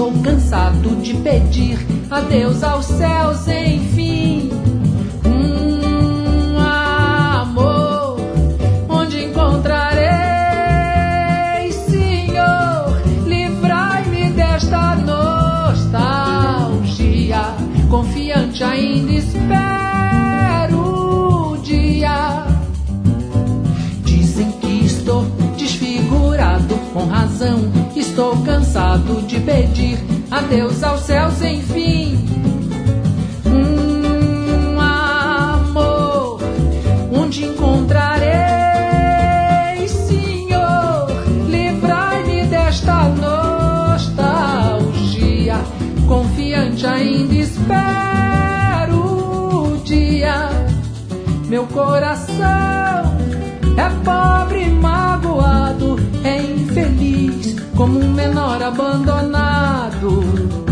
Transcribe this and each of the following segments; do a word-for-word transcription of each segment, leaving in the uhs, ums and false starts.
Estou cansado de pedir adeus aos céus, enfim. Um amor onde encontrarei, Senhor. Livrai-me desta nostalgia. Confiante ainda espero o dia. Dizem que estou desfigurado, com razão. Estou cansado de pedir adeus aos céus, enfim. Um amor onde encontrarei, Senhor. Livrai-me desta nostalgia. Confiante ainda espero o dia. Meu coração é pobre e magoado, é infeliz como um menor abandonado.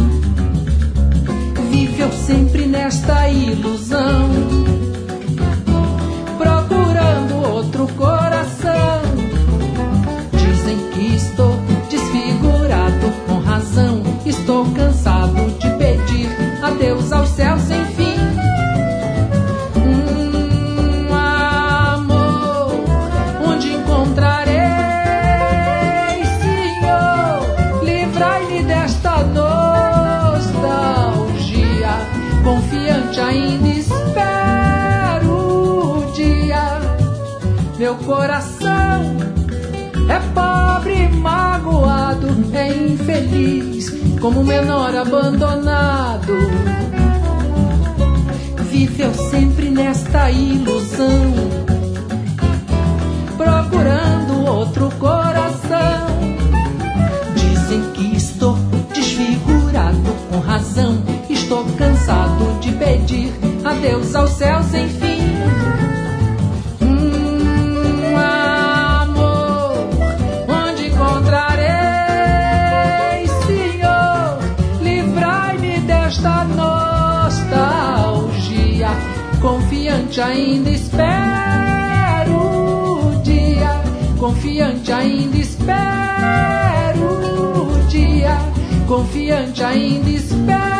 Viveu sempre nesta ilusão, procurando outro coração. Dizem que estou desfigurado, com razão. Estou cansado de pedir adeus aos céus, enfim. Confiante ainda espero o dia. Meu coração é pobre e magoado, é infeliz como um menor abandonado. Viveu sempre nesta ilusão, procurando outro coração. Dizem que estou desfigurado, com razão. Estou cansado de pedir adeus aos céus, enfim. Um amor onde encontrarei, Senhor. Livrai-me desta nostalgia. Confiante ainda espero o dia. Confiante ainda espero o dia. Confiante ainda espero